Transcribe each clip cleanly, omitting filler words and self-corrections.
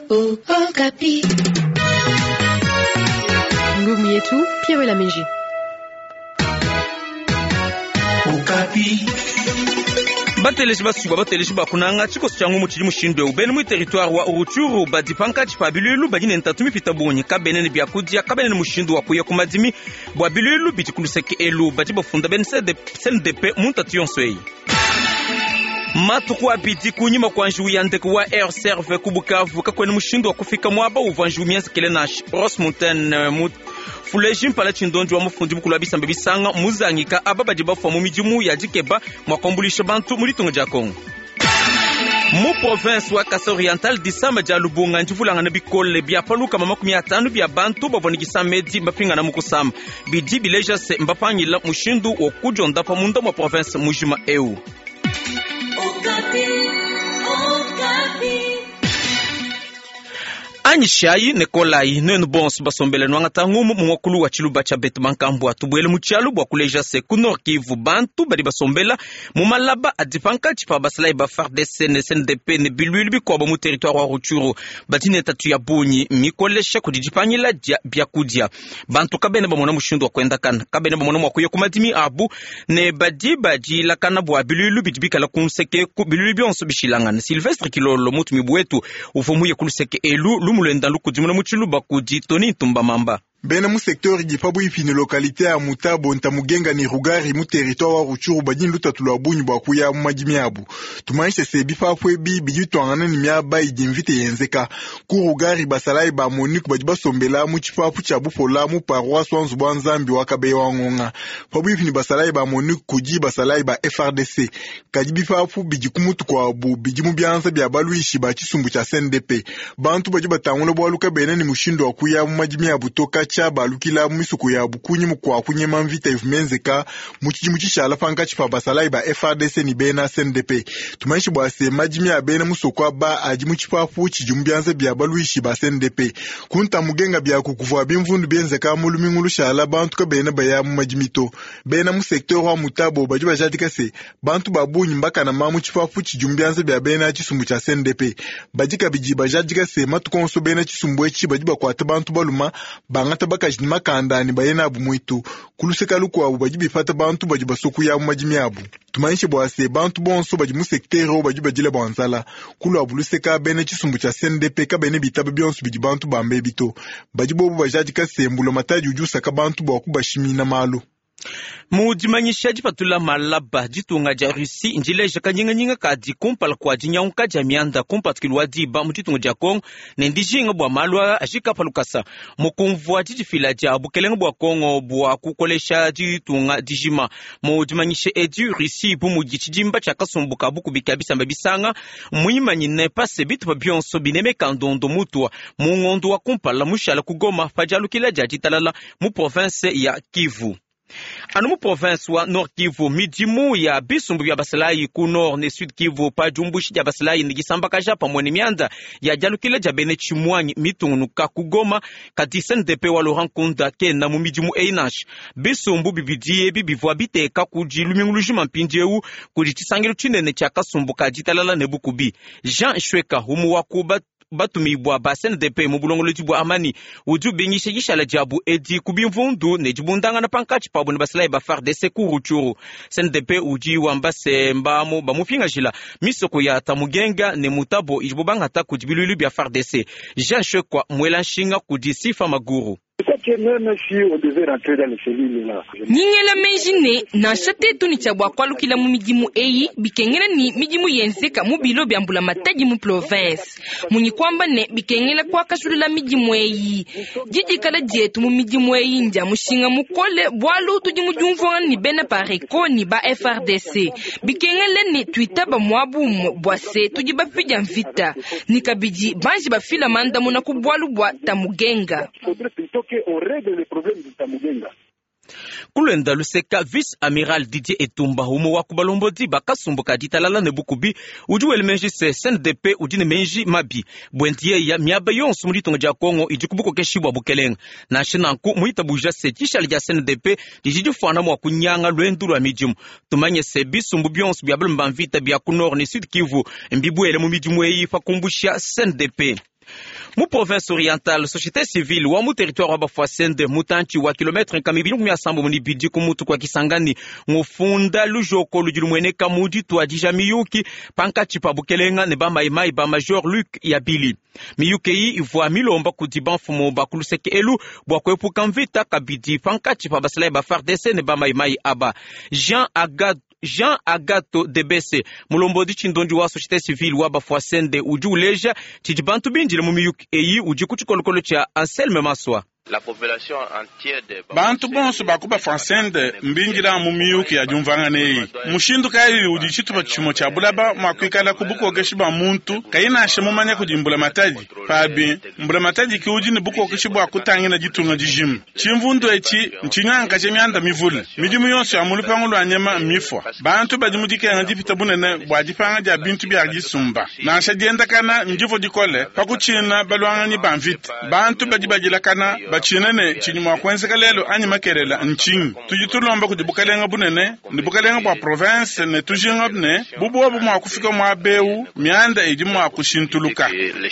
Okapi. Ngumi yetu Pierre Lameji. Okapi. Bateleji bakunanga chiko changu muchili mushindo ubeni mu territoire wa Uruchuru badipanka chipabilu bagine ntatumi fitabonye kabenene byakudia kabenene mushindo wa kuya kumadimi bwa bilu bitikuluseke elu bajibafunda ben CNDP muntationswei matuku abidi kunyima kwa nju ya ndeke wa Air Serve kubukavu kakwene mushindo wa kufika mwaba uvanju mienzi kelenash Ross Mountain Fulejim pala chindonjo wa mufundi mukulu abisamba bisanga muzangika ababaji bafu mu mijimu ya Jikeba mwakombulisha bantu muri tongo jakong mu province wa Kasa Oriental disamba ja Lubunga njivulanga na bikole bya paluka mamakumi atanu bya bantu babonigisa medi mapinga na mukusama bidi bileja se mbapangila mushindu okujonda pa munda mu province mujima eu Anyishayi nekolai nenu bons basombele nwanga tangumu mwakulu wa chiluba cha Betmankambu atubwele muchalu bwa kuleja se kunor Kivu bantu bari basombela mumalaba adipanka chipa basalai ba FARDC ne CNDP ne bilwilbi kwa mu territoire wa Ruchuru batine tatu ya bunyi mikolesha kudijipanyila byakudia bantu kabene bamona mushindo wa kwenda kana kabene bamona mwakuye kumadimi abu ne baji lakana bwa bilwilbi bidibika la kunseke ku bilwilbi onso bishilangana Sylvestre Kilolo mutu mibwetu ufumuye kuluseke elu mulenda lukudimuna muchiluba kudi Tony Tumba Mamba. Bena mu secteur gipabu ifine localité ya Mutabo ntamugenge ni Rugari mu territoire wa Ruchuru badini lutatulu abunyu bakuya mu majimiabu tumanishe sebi fafwe bijitwangana ni myaba idimvite yenzeka ku Rugari basalai ba Monique bajiba sombela mu chipapu cha bufola mu paroisse wanzu banzambi wakabe wangonga pabu ifine basalai ba Monique kuji basalai ba FRDC kajibi fafu bijikumutu kwa abu bijimu byanza bya baluishi ba chisumbu cha CNDP bantu bajiba tangula bwaluka bena ni mushindo wakuya mu majimiabu toka chaba lukila misuku ya bukunyi mukwa kunye mamvita ifumenzeka muchiji muchishala fanka chipa basalai ba FRDC ni bena CNDP tumanyishi bwase majimi ya bena musokwa ba aji muchipafu chijumbianze bya baluishi ba CNDP kunta mugenga bya kukuvwa bimvundu benzeka mulumingulu shala bantu ka bena baya mu majimito bena mu secteur wa Mutabo bajiba jatika se bantu babunyi mbaka na mamu chipafu chijumbianze bya bena chisumbu cha CNDP bajika bijiba jatika se matukonso bena chisumbu echi bajiba kwata bantu baluma banga tabaka jini kandani bayena abu mwitu kuluseka luku abu bajibi fata bantu bajiba soku ya majimi abu tumanishe bwase bantu bonso bajimu sektero bajiba jile bwanzala kulu abu luseka bene chisumbu cha CNDP ka bene bitaba bionsu bijibantu bambe bito bajibo obu bajajika sembulo mataji ujusa ka bantu bakubashimi na malu mujimanyisha jipatula malaba jitunga ja Russi njileja kanyinga kadi kumpala kwa jinyauka jamianda kumpatukilwa diba mujitunga ja Kongo nendijinga bwa malwa ajika palukasa mukumvwa jijifila ja bukelenga bwa Kongo bwa kukolesha jitunga dijima mujimanyisha edi Russi bumujichijimba cha kasumbuka bukubika bisamba bisanga muyimanyi nepase bitu babionso bineme kandondo mutwa mungondo wa kumpala mushala kugoma fajalukila ja jitalala mu province ya Kivu. Anu mu province wa Nord Kivu midimu ya bisumbu ya basalai ku Nord ne Sud Kivu pa jumbushi ya basalai ni gisamba kaja pa mwene mianda ya jalukile ja bene chimwanyi mitungunuka kugoma kati CNDP wa Laurent Nkunda kena mu midimu einash bisumbu bibidie bibivwa biteka kujilumingulujima mpinjeu kujitisangiro chinene cha kasumbu kajitalala nebukubi Jean Shweka humu wakuba batumibwa ba CNDP mu bulongolo jibwa amani ujubinyisha yishala jabu edi kubimvundu ne jibundanga na pankachi pa bone basalai ba FARDC ku Ruchuru CNDP uji wambase mbamo bamufinga jila misoko ya tamugenga ne Mutabo ijibubanga ta kujibilulu bya FARDC Jean Shekwa mwelanshinga kudisifa maguru Nyingela menjine na shate tuni chabwa kwa lukila mu mijimu eyi bikengela ni mijimu yenzeka mu bilo byambula mataji mu province munyi kwamba ne bikengela kwa kashulila mijimu eyi jiji kala jetu mu mijimu eyi nja mushinga mukole bwalu tujimu jumvonga ni bena pareko ni ba FRDC bikengela ni tuitaba mwabu bwase tujiba fija mvita nikabiji banji bafila manda muna kubwalu bwa tamugenga on règle les problèmes de Tamugenga. Kulenda luseka vice-amiral Didier Etumba humo wakubalombozi bakasumbuka jitalala ne bukubi ujuwele menji se CNDP ujine menji mabi bwentie ya miaba yonsu mulitonga ja Kongo ijikubuko keshibwa bukelenga na shinanku muita buja se chishali ja CNDP dijijufana mwa kunyanga lwendu lwa mijimu tumanye se bisumbu byonsu byabulu mbamvita bya ku Nord ne Sud Kivu mbibwele mu mijimu eyi fakumbusha CNDP Mu province orientale société civile wa mu territoire wa Bafwasende mutanchi wa kilometre kamibili kumya sambo muni bidi kumutu kwa Kisangani ngufunda lujoko lujulumwene kamudi tuajija miyuki pankachi pa Bukelenga ne ba maimai ba Major Luc Yabili miyuki yi ivwa milomba kudiban fumo ba kuluseke elu bwa kwepu kamvita kabidi pankachi pa basalai ba FARDC ne ba maimai aba Jean Agato Debese mulombodi chindondi wa société civile wa Bafwasende uju uleja chijibantu binjile mu miyuki eyi uji kuchikolokolo cha Anselme Maswa. Bantu bonso bakuba Bafwasende mbingira mu miyuki ya jumvanga neyi mushindu kaili udi chitupa chimo cha bulaba mwakwikala kubuko geshiba muntu kaina ashemu manya kujimbula mataji pabi mbula mataji ki uji ni buko geshiba akutangi na jitunga jijimu chimvundo echi mchinyanga chemyanda mivule mijimu yonso ya mulupangulu anyema mifwa bantu bajimudike nga jipita bunene bwajipanga ja bintu bya gisumba na ashajenda kana njifo dikole pakuchina balwanga ni banvit bantu bajibajila kana bachinene chinyuma kwenzeka lelo anyi makerela nchingi tujitulomba kudibukalenga bunene ndibukalenga bwa province ne tujinga bune bubo mwa kufika mwa beu mianda eji mwa kushintuluka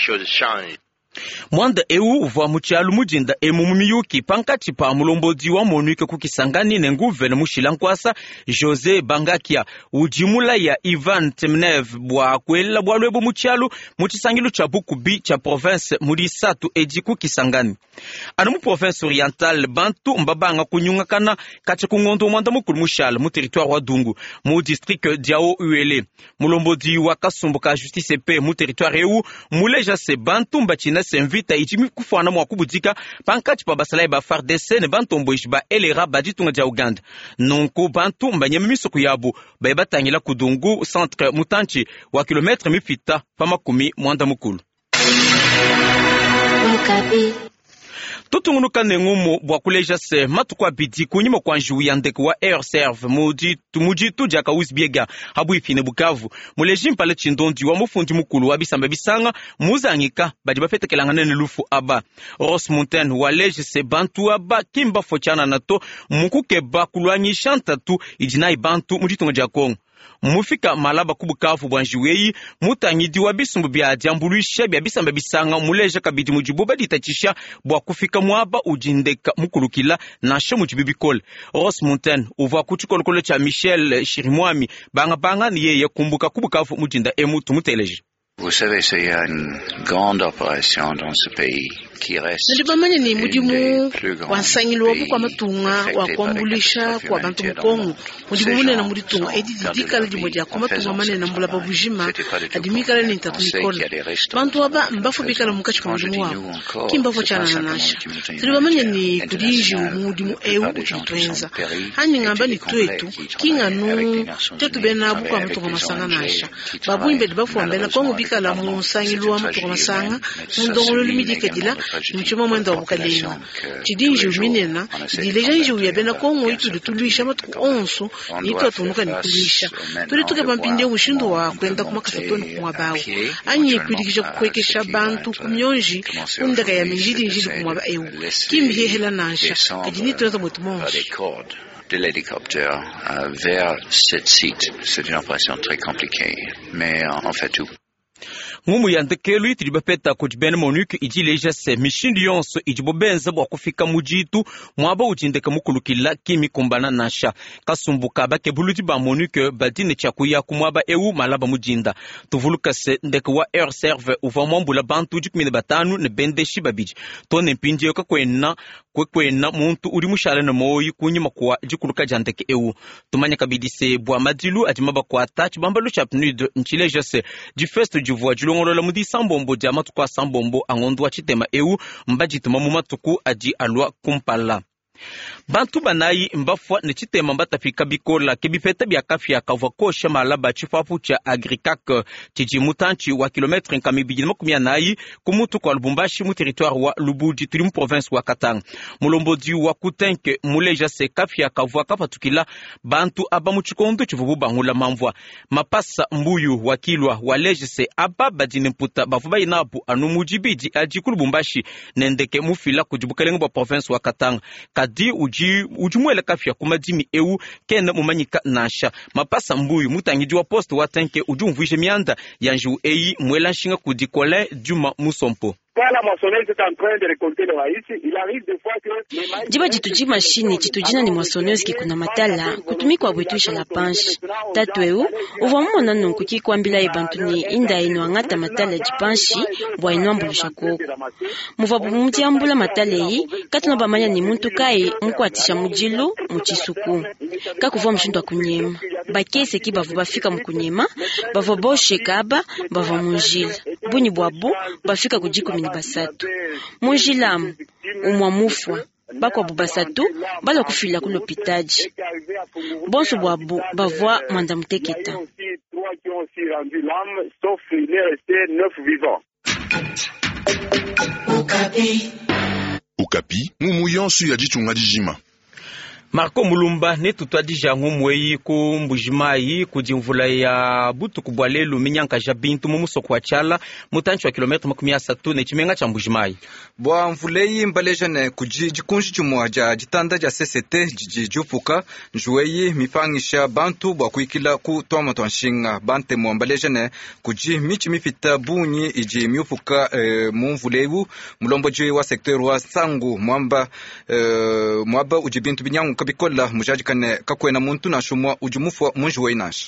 Mwanda EU vwa muchalu mujinda emu miyuki pankati pa mulombodi wa Monuke kukisangani ne nguvene mushilankwasa Jose Bangakia ujimula ya Ivan Temnev bwa kwela bwa lwebo muchalu muchisangilu cha Bukubi cha province murisatu eji kukisangani. Anu mu province orientale bantu mbabanga kunyunga kana kache kungondo mwanda mukulu mushala mu territoire wa Dungu mu district Diao Uele mulombodi wa Kasumbuka justice pe mu territoire EU muleja se bantu mbachina senvita ichimi kufana mwa kubudika pankati pa basalai ba FARDC ne bantombo ishiba elera baditunga ja Uganda nonko bantu mbanyemi misoko yabo bayibatangila kudungu centre mutanchi wa kilometre mifita pa makumi mwanda mukulu. Tutungunu kane ngumu bwa kuleja se matukwa bidi kunyima kwa njiwu ya ndeke wa Air Serve mujitu jaka uzbiega habu ifine Bukavu muleji mpale chindondi wa mufundi mukulu wa bisamba bisanga muzangika badi bafete kelangane lufu aba Ross Mountain wa leje se bantu aba kimba fochana nato mukuke ba kulwanyi shantatu ijinai bantu mujitu nga Kongo. Mufika malaba kubukavu bwanjiweyi mutangidi wa bisumbu bya diambuluisha bya bisamba bisanga muleja kabidi mujibuba ditachisha bwa kufika mwaba ujindeka mukulukila na shemu jibibikole. Ross Mountain uva kuchikolokolo cha Michel Shirimwami banga ni yeye kumbuka kubukavu mujinda emu tumuteleje. Vous savez, c'est une grande opération dans ce pays qui reste. Ndibamanya ni mudimu wansangilo wabu kwa matunga wa kwambulisha kwa bantu mkongo mudimu munene muditunga edidikala dimoja kwa matunga manene mbula babujima adimikala ni tatumikola bantu waba mbafu bikala mukachi kwa mudimu wabo kimbafu chana na nasha. Ndibamanya ni kudiji mudimu EU uchitwenza hani ngamba ni twetu kinganu tetu benabu kwa matunga masanga nasha babu imbe dibafu wambela kongo kala musangilo wa mtu masanga mundongolo limidike dila mchoma mwenda wa bukalenga chidinji minena dilejanji ya bena kongo itu tulisha matu onso nito atunuka nikulisha tulituke pampinde ushindo wa kwenda kumakasatoni kumwabao anyi kwidikisha kukwekesha bantu kumyonji undaka ya minjidi njidi kumwaba eu kimbi hehela nansha kajini tuweza mwetu monji de l'hélicoptère vers cette site. C'est une opération très compliquée, mais on fait tout. Ngumu yandekelu itibapeta kujibene Monuke ijileja se mishindi yonso ijibobenza bwa kufika mujitu mwaba ujindeka mukulukila kimi kumbana nasha kasumbuka bake buluti ba Monuke badine chakuya kumwaba EU malaba mujinda tuvuluka se ndeke wa Air Serve uva mwambula bantu jikumine batanu ne bendeshi babiji tone mpinje yoka kwena muntu uri mushala na moyi kunyima kwa jikuluka jandeke EU tumanya kabidi se bwa madilu ajimaba kwa attach bambalo chapnud nchileja se jifesto jivwa julongolola mudi sambombo dia matuku a sambombo angondo wa chitema EU mbajituma mu matuku aji alwa kumpala. Bantu banayi mbafwa ne chitema mbatafika bikola kebipeta bya kafya kavwa kosha malaba chifafu cha agrikak chijimutanchi wa kilometre nkamibijina makumia nayi kumutu kwa Lubumbashi mu territoire wa Lubudi tuli mu province wa Katanga mulombodi wa Kutenke muleja se kafya kavwa kapatukila bantu aba mu chikondo chivubu bangula mamvwa mapasa mbuyu wakilwa waleje se aba badine mputa bavuba inabu anu mujibiji aji ku Lubumbashi nendeke mufila kujibukalenga ba province wa Katanga kadi ujumwele kafya kumadimi EU kena mumanyika nasha mapasa mbuyu mutangiji wa poste wa Tenke ujumvuishe mianda yanju eyi mwela nshinga kudikole Juma Musompo. Jiba jituji mashini jitujina ni mwasonezi kikuna matala kutumikwa bwetuisha la panshi tatweu uvamona nunku kikwambila ebantu ni inda ino angata matala jipanshi bwa ino ambulusha koko muvabu mutiambula matala yi katuna bamanya ni muntu kai mukwatisha mujilu muchisuku kakuva mshindu akunyema bakese ki bavu bafika mukunyema bavo boshe kaba bavo munjila buni bwabu bafika kujiku mini basatu munjilamu umwamufwa bakwa bubasatu bala kufila kulopitaji bonso bwabu bavwa mwanda muteketa. Ukapi ngumu yonsu ya jichunga dijima. Marco Mulumba ne tutwadija ngumweyi ku Mbujimayi kujimvula ya butu kubwalelu minyanka jabintu mumusoko wa chala mutanchi wa kilometre 30 ne chimenga cha Mbujimayi. Bwa mvuleyi mbalejane kujikunji chumwaja jitanda ja CCT jijupuka njuweyi mipangisha bantu bwa kuikila ku toma twanshinga bante mu mbalejane kuji michi mifita bunyi iji miupuka mumvuleyu mulombo jwe wa sektor wa sangu mwamba ujibintu binyangu bikola mujajikane kakwena muntu na shumwa ujumufu munjuwe inash.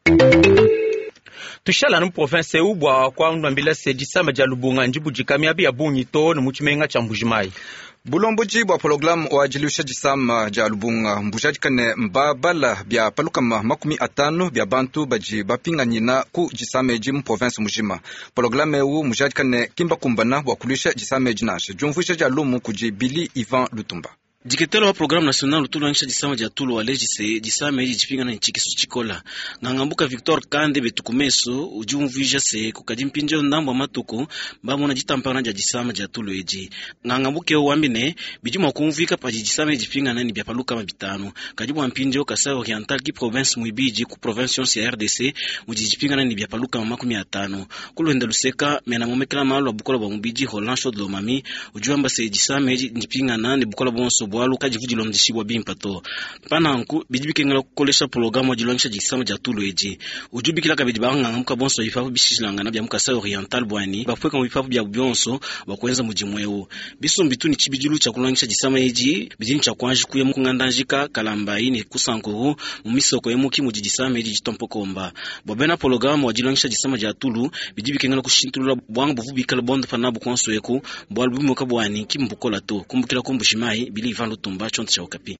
Tushala no province ubwa kwa ndambila sedisamba ja Lubunga njibu jikamiabi ya bunyi to no muchimenga cha Mbujimayi. Bulombo jibwa program wa jilusha jisama ja Lubunga mbujajikane mbabala bya palukama 50 bya bantu baji bapinga nyina ku jisame jimu province mujima. Program ewu mujajikane kimba kumbana bwa kulusha jisame jinash. Jumfusha ja lumu kuji Billy Ivan Lutumba. Diketelo wa programu national utulu wanisha jisama jatulu walejise jisama eji jipinga na nchikisu chikola. Ngangambuka Victor Kande betukumeso ujumvija se kukajimpinjo ndambo matuku mbamo na jitampana jisama jatulu eji. Ngangambuke uwambine bijuma kumvika pa jisama eji jipinga na nibiapaluka mabitano. Kajibu wampinjo Kasai Oriental ki province muibiji ku province ya RDC ujijipinga na nibiapaluka makumia 5. Kulu enda luseka mena momekela maalo wa bukola wa mubiji Holancho Dlomami ujuamba se jisama eji jipinga na nibukola bonso bwalu kajivujilo mdishibwa bimpato pananku bijibikengela kukolesha programu jilwanisha jisama jatulu eji ujubikila kabijibanga ngamuka bonso ifafu bishishilanga na bya Kasai Oriental bwani bafweka mu bifafu bya byonso bakwenza mujimwewo biso mbituni chibijilu cha kulwanisha jisama eji bijini cha kwanji kuya mukungandanjika kalamba ini kusankuru mu misoko yemuki mu jisama eji jitompokomba bobena programu wajilwanisha jisama jatulu bijibikengela kushintulula bwangu buvubikala bondo fanabu konsoeku bwalu bimuka bwani kimbukola to kumbukila Mbujimayi Billy Ivan Lutumba chonto cha Ukapi.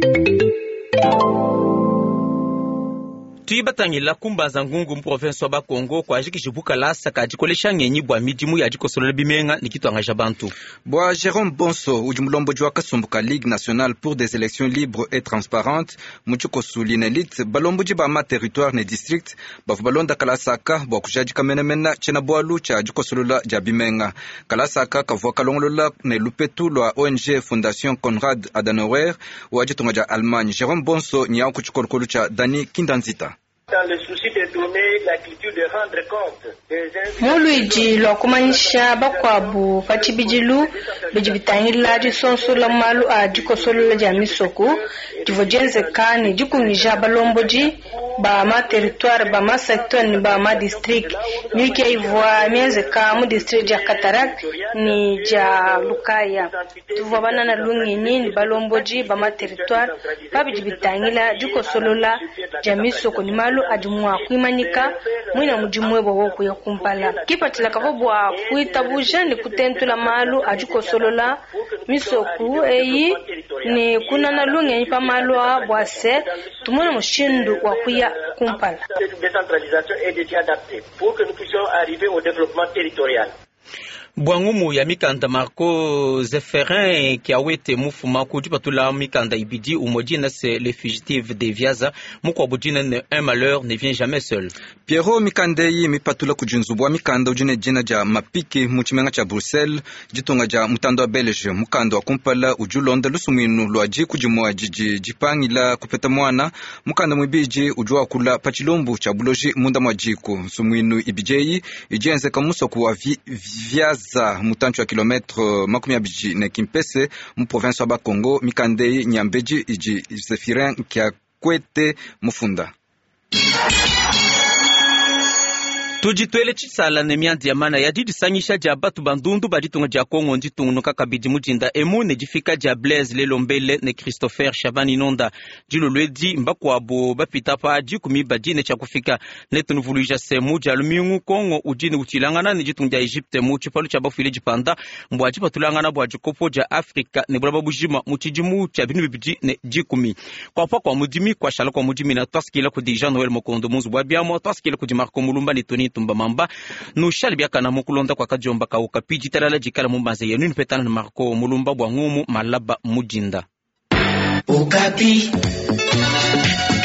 Tuibatangila kumbaza ngungu mprovince wa Bakongo kwa jiki jibuka lasa kajikolesha nyenyi bwa midimu ya jikosolola bimenga nikitwanga jabantu. Bwa Jérôme Bonso ujumulombo jwa kasumbuka Ligue nationale pour des élections libres et transparentes muchuko suline lit balombo jiba ma territoire ne district bafu balonda kalasaka bwa kujaji kamenemena chena bwalu cha jikosolola ja bimenga kalasaka kavwa kalongolola ne lupetu lwa ONG Fondation Konrad Adenauer wajitunga ja Allemagne. Jérôme Bonso nyao kuchukolokolu cha Dani Kindanzita. Dans le souci de donner la culture de rendre compte Muluiji lo kumanyisha bakwabu kachibijilu bijibitangila jisonso la malu a jikosolo la jamisoku tivojenze kani jikunija balomboji ba ma territoire ba ma secteur ni ba ma district ni ke ivwa mienze ka mu district ja Katarak ni ja Lukaya tuvo bana na lungi ni balomboji ba ma territoire babijibitangila jikosolo la jamisoku ni malu ajumwa kuimanika mwina mujimwebo woku ya kumpala kipatila kavobwa kuitabuja ni kutentula malu ajukosolola misoku eyi ni kuna na lungi nipa malu wa bwase tumuna mushindu wa kuya kumpala. Décentralisation est déjà adaptée pour que nous puissions arriver au développement territorial. Bwangumu ya mikanda Marco Zephirin kiawete mufuma kujipatula mikanda ibidi umojina c'est les fugitives des Viaza mukwa bujina un malheur ne vient jamais seul. Pierrot mikandeyi mipatula kujunzubwa mikanda ujine jina ja mapiki muchimenga cha Bruxelles jitonga ja mutando wa Belge mukanda wa kumpala ujulonda lusumwinu lwaji kujimwa jiji jipangila kupeta mwana mukanda mwibiji ujua kula pachilombu cha buloji munda mwajiku sumwinu ibijeyi ijenze kamuso kuwa Viaza mutanchu wa kilometre 20 ne Kimpese mu province wa Bakongo mikandei nyambeji iji Zephirin kia kwete mufunda. tujitwele chisala ne mianzi ya mana ya didisanyisha ja batu bandundu baditunga ja Kongo nditungu nuka kabidi mujinda emu ne jifika ja Blaise Lelombele ne Christopher Shabani Nonda jilo lwedi mbako abo bapita pa jikumi badine cha kufika ne tunuvuluja semu ja lumiungu Kongo ujini uchilangana ne jitunga ja Egypte mu chipalu cha bafile jipanda mbwa jipa tulangana bwa jikopo ja Afrika ne bulaba bujima muchijimu cha binu bibiji ne jikumi kwa pa kwa mudimi kwa shala kwa mudimi na taskila ku Jean Noel Mokondo muzu bwa biamo taskila ku Marco Mulumba ni Tony Tumba Mamba no shalibia kana mukulonda kwa kajomba ka ukapiji talala jikala mumbaze yenu petana na Marco Mulumba bwa ngumu malaba mujinda Okapi.